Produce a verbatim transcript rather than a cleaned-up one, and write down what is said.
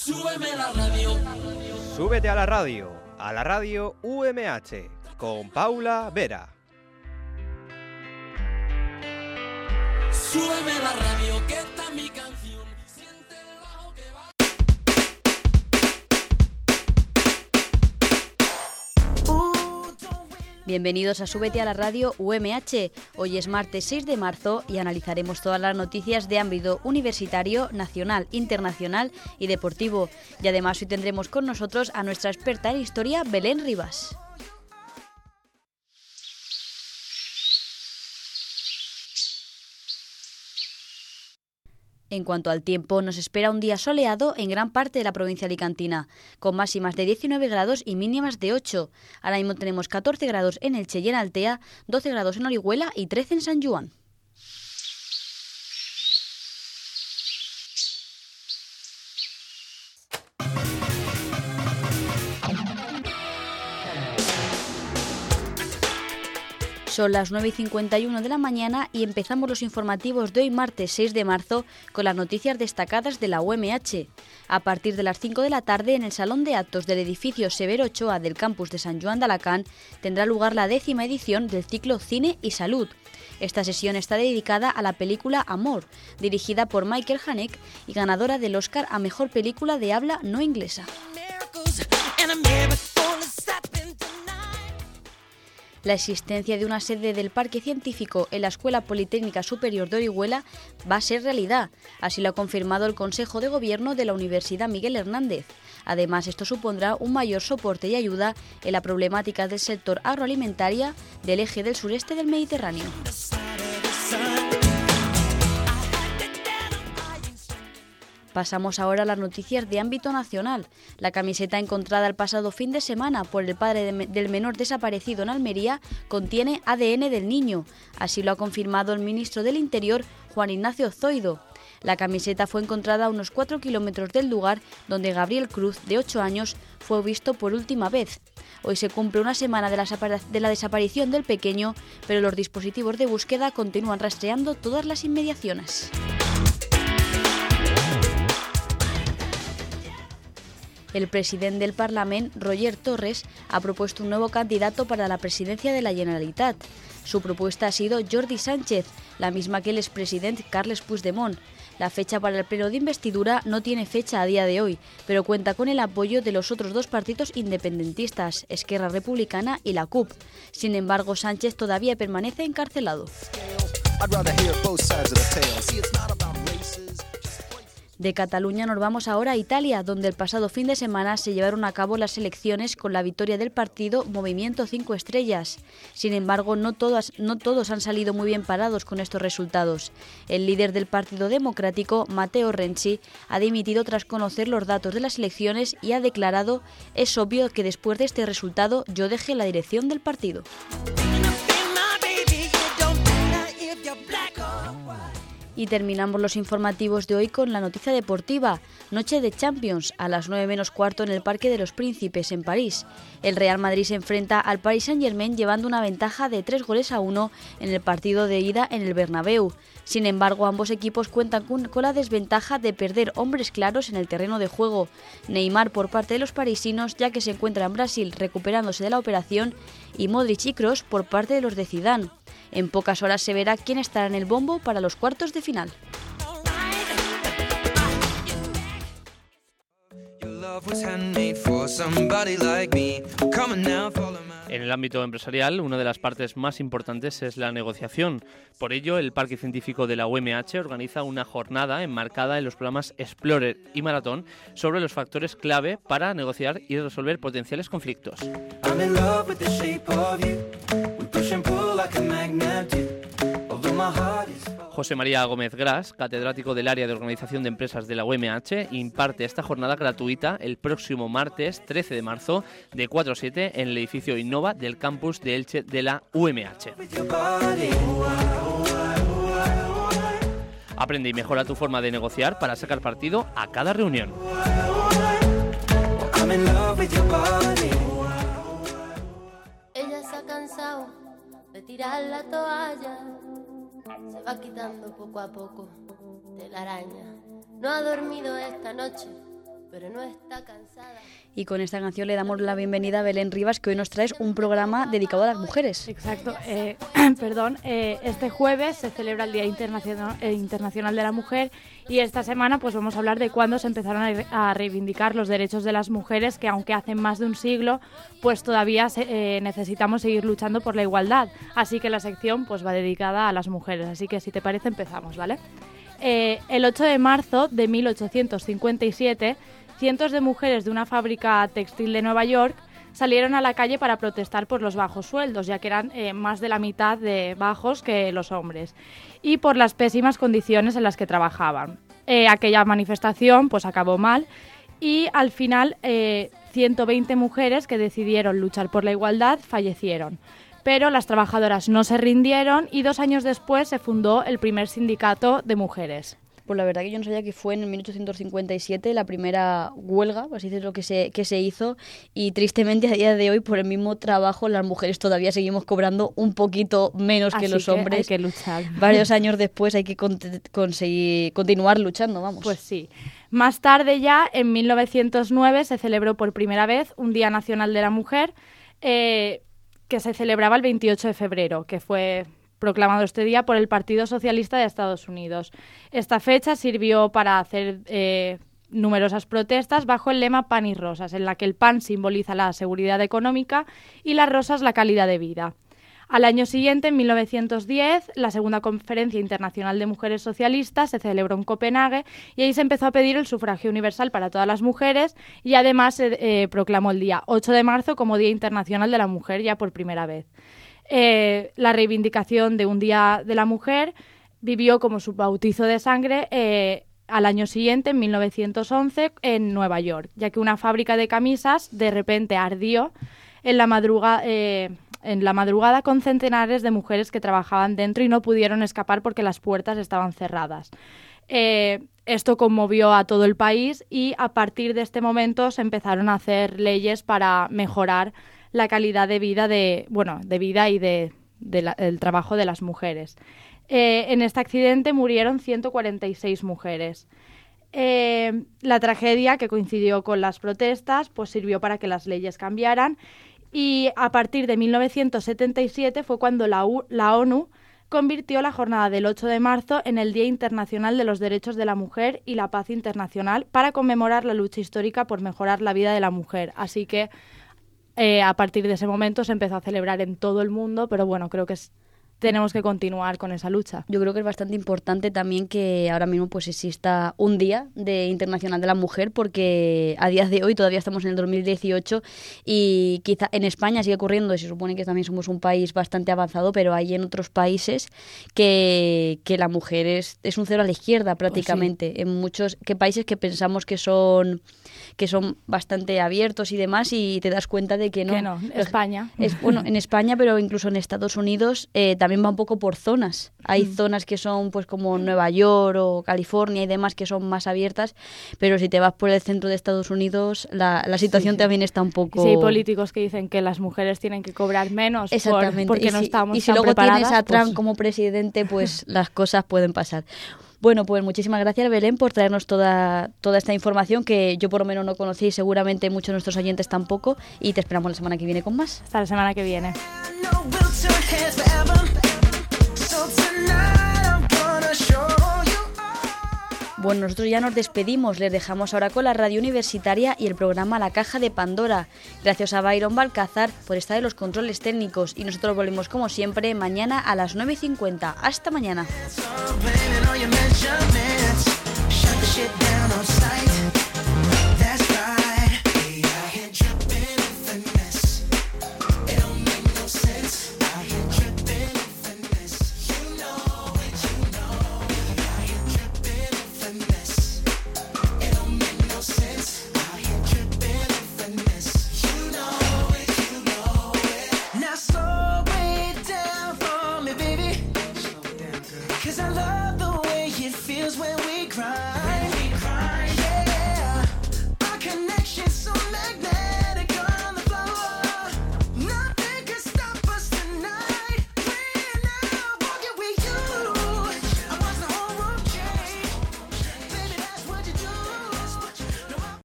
Súbeme la radio. Súbete a la radio, a la radio U M H, con Paula Vera. Súbeme la radio, que está mi canción. Siente el bajo que va. Bienvenidos a Súbete a la radio U M H. Hoy es martes seis de marzo y analizaremos todas las noticias de ámbito universitario, nacional, internacional y deportivo. Y además hoy tendremos con nosotros a nuestra experta en historia, Belén Rivas. En cuanto al tiempo, nos espera un día soleado en gran parte de la provincia alicantina, con máximas de diecinueve grados y mínimas de ocho. Ahora mismo tenemos catorce grados en Elche y en Altea, doce grados en Orihuela y trece en San Juan. Son las nueve y cincuenta y uno de la mañana y empezamos los informativos de hoy martes seis de marzo con las noticias destacadas de la U M H. A partir de las cinco de la tarde en el Salón de Actos del edificio Severo Ochoa del campus de San Juan de Alacant tendrá lugar la décima edición del ciclo Cine y Salud. Esta sesión está dedicada a la película Amor, dirigida por Michael Haneke y ganadora del Oscar a Mejor Película de Habla No Inglesa. La existencia de una sede del Parque Científico en la Escuela Politécnica Superior de Orihuela va a ser realidad, así lo ha confirmado el Consejo de Gobierno de la Universidad Miguel Hernández. Además, esto supondrá un mayor soporte y ayuda en la problemática del sector agroalimentaria del eje del sureste del Mediterráneo. Pasamos ahora a las noticias de ámbito nacional. La camiseta encontrada el pasado fin de semana por el padre de, del menor desaparecido en Almería contiene A D N del niño. Así lo ha confirmado el ministro del Interior, Juan Ignacio Zoido. La camiseta fue encontrada a unos cuatro kilómetros del lugar donde Gabriel Cruz, de ocho años, fue visto por última vez. Hoy se cumple una semana de la, de la desaparición del pequeño, pero los dispositivos de búsqueda continúan rastreando todas las inmediaciones. El presidente del Parlament, Roger Torres, ha propuesto un nuevo candidato para la presidencia de la Generalitat. Su propuesta ha sido Jordi Sánchez, la misma que el expresidente Carles Puigdemont. La fecha para el pleno de investidura no tiene fecha a día de hoy, pero cuenta con el apoyo de los otros dos partidos independentistas, Esquerra Republicana y la C U P. Sin embargo, Sánchez todavía permanece encarcelado. De Cataluña nos vamos ahora a Italia, donde el pasado fin de semana se llevaron a cabo las elecciones con la victoria del partido Movimiento Cinco Estrellas. Sin embargo, no todas, no todos han salido muy bien parados con estos resultados. El líder del Partido Democrático, Matteo Renzi, ha dimitido tras conocer los datos de las elecciones y ha declarado: «Es obvio que después de este resultado yo deje la dirección del partido». Y terminamos los informativos de hoy con la noticia deportiva. Noche de Champions, a las nueve menos cuarto en el Parque de los Príncipes, en París. El Real Madrid se enfrenta al Paris Saint-Germain llevando una ventaja de tres goles a uno en el partido de ida en el Bernabéu. Sin embargo, ambos equipos cuentan con, con la desventaja de perder hombres claros en el terreno de juego. Neymar por parte de los parisinos, ya que se encuentra en Brasil recuperándose de la operación, y Modric y Kroos por parte de los de Zidane. En pocas horas se verá quién estará en el bombo para los cuartos de final. En el ámbito empresarial, una de las partes más importantes es la negociación. Por ello, el Parque Científico de la U M H organiza una jornada enmarcada en los programas Explorer y Maratón sobre los factores clave para negociar y resolver potenciales conflictos. José María Gómez Gras, catedrático del área de organización de empresas de la U M H, imparte esta jornada gratuita el próximo martes trece de marzo de cuatro a siete en el edificio Innova del campus de Elche de la U M H. Aprende y mejora tu forma de negociar para sacar partido a cada reunión. Ella se ha cansado de tirar la toalla, se va quitando poco a poco de la araña. No ha dormido esta noche pero no está cansada. Y con esta canción le damos la bienvenida a Belén Rivas, que hoy nos traes un programa dedicado a las mujeres. Exacto. Eh, perdón, eh, este jueves se celebra el Día Internacional, eh, Internacional de la Mujer y esta semana pues vamos a hablar de cuándo se empezaron a, a reivindicar los derechos de las mujeres, que aunque hace más de un siglo, pues todavía se, eh, necesitamos seguir luchando por la igualdad. Así que la sección pues va dedicada a las mujeres. Así que si te parece empezamos, ¿vale? Eh, el ocho de marzo de mil ochocientos cincuenta y siete, cientos de mujeres de una fábrica textil de Nueva York salieron a la calle para protestar por los bajos sueldos, ya que eran eh, más de la mitad de bajos que los hombres, y por las pésimas condiciones en las que trabajaban. Eh, aquella manifestación pues acabó mal y al final eh, ciento veinte mujeres que decidieron luchar por la igualdad fallecieron. Pero las trabajadoras no se rindieron y dos años después se fundó el primer sindicato de mujeres. Pues la verdad que yo no sabía que fue en mil ochocientos cincuenta y siete la primera huelga, así es lo que se, que se hizo, y tristemente a día de hoy por el mismo trabajo las mujeres todavía seguimos cobrando un poquito menos que así los que hombres. Hay que luchar. Varios años después hay que con- conseguir continuar luchando, vamos. Pues sí. Más tarde ya, en mil novecientos nueve, se celebró por primera vez un Día Nacional de la Mujer, eh, que se celebraba el veintiocho de febrero, que fue proclamado este día por el Partido Socialista de Estados Unidos. Esta fecha sirvió para hacer eh, numerosas protestas bajo el lema Pan y Rosas, en la que el pan simboliza la seguridad económica y las rosas la calidad de vida. Al año siguiente, en mil novecientos diez, la segunda Conferencia Internacional de Mujeres Socialistas se celebró en Copenhague y ahí se empezó a pedir el sufragio universal para todas las mujeres y además se eh, proclamó el día ocho de marzo como Día Internacional de la Mujer ya por primera vez. Eh, la reivindicación de un Día de la Mujer vivió como su bautizo de sangre eh, al año siguiente, en mil novecientos once, en Nueva York, ya que una fábrica de camisas de repente ardió en la madrugada, eh, en la madrugada con centenares de mujeres que trabajaban dentro y no pudieron escapar porque las puertas estaban cerradas. Eh, esto conmovió a todo el país y a partir de este momento se empezaron a hacer leyes para mejorar la calidad de vida de bueno de vida y de, de la, el trabajo de las mujeres. Eh, en este accidente murieron ciento cuarenta y seis mujeres. Eh, la tragedia, que coincidió con las protestas, pues sirvió para que las leyes cambiaran y a partir de mil novecientos setenta y siete fue cuando la, U, la ONU convirtió la jornada del ocho de marzo en el Día Internacional de los Derechos de la Mujer y la Paz Internacional para conmemorar la lucha histórica por mejorar la vida de la mujer. Así que Eh, a partir de ese momento se empezó a celebrar en todo el mundo, pero bueno, creo que es, tenemos que continuar con esa lucha. Yo creo que es bastante importante también que ahora mismo pues exista un Día de Internacional de la Mujer, porque a día de hoy todavía estamos en el dos mil dieciocho y quizá en España sigue ocurriendo, se supone que también somos un país bastante avanzado, pero hay en otros países que, que la mujer es, es un cero a la izquierda prácticamente. Pues sí. En muchos que países que pensamos que son que son bastante abiertos y demás, y te das cuenta de que no. Que no, España. Es, bueno, en España, pero incluso en Estados Unidos eh, también va un poco por zonas. Hay mm. zonas que son pues como Nueva York o California y demás que son más abiertas, pero si te vas por el centro de Estados Unidos la, la situación sí, sí. también está un poco... Sí, hay políticos que dicen que las mujeres tienen que cobrar menos Exactamente. Por, porque y no si, estamos y si tan luego preparadas, tienes a Trump pues... como presidente, pues las cosas pueden pasar. Bueno, pues muchísimas gracias, Belén, por traernos toda, toda esta información que yo por lo menos no conocí y seguramente muchos de nuestros oyentes tampoco, y te esperamos la semana que viene con más. Hasta la semana que viene. Bueno, nosotros ya nos despedimos, les dejamos ahora con la radio universitaria y el programa La Caja de Pandora. Gracias a Byron Balcázar por estar en los controles técnicos y nosotros volvemos como siempre mañana a las nueve y cincuenta. Hasta mañana.